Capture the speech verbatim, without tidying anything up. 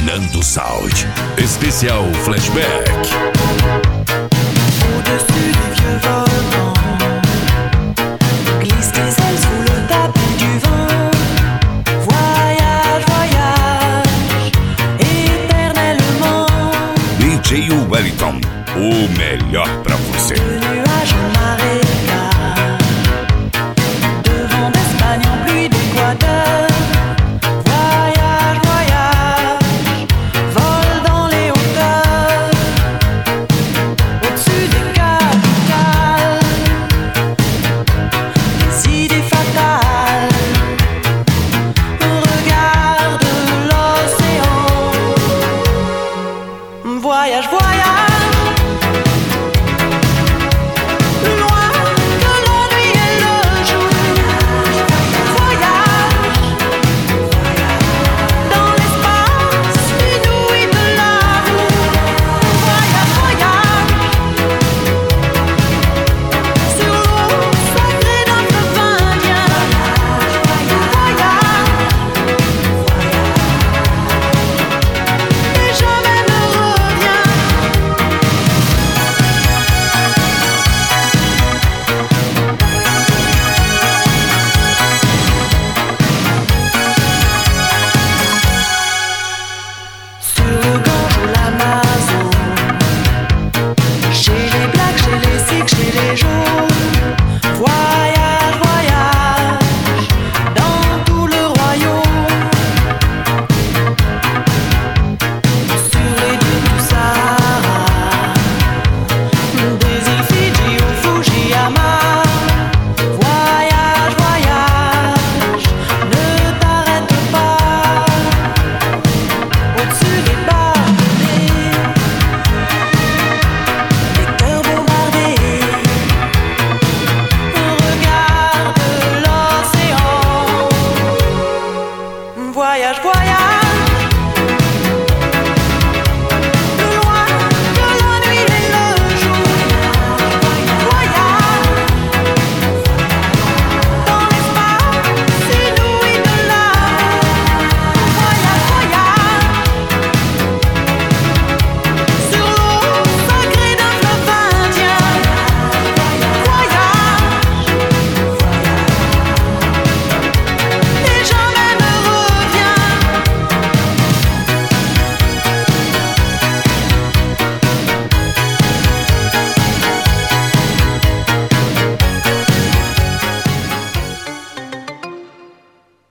Nando Sound, spécial flashback. Au-dessus des vieux volcans, glisse tes ailes sous le tapis du vent. Voyage, voyage, éternellement. D J Wellington, o melhor pra você. De nuages en marécage, de vent d'Espagne en pluie d'Équateur. Voyage, voyage, vole dans les hauteurs, au-dessus des capitales, des idées fatales. Regarde l'océan. Voyage, voyage. Voyage, voyage.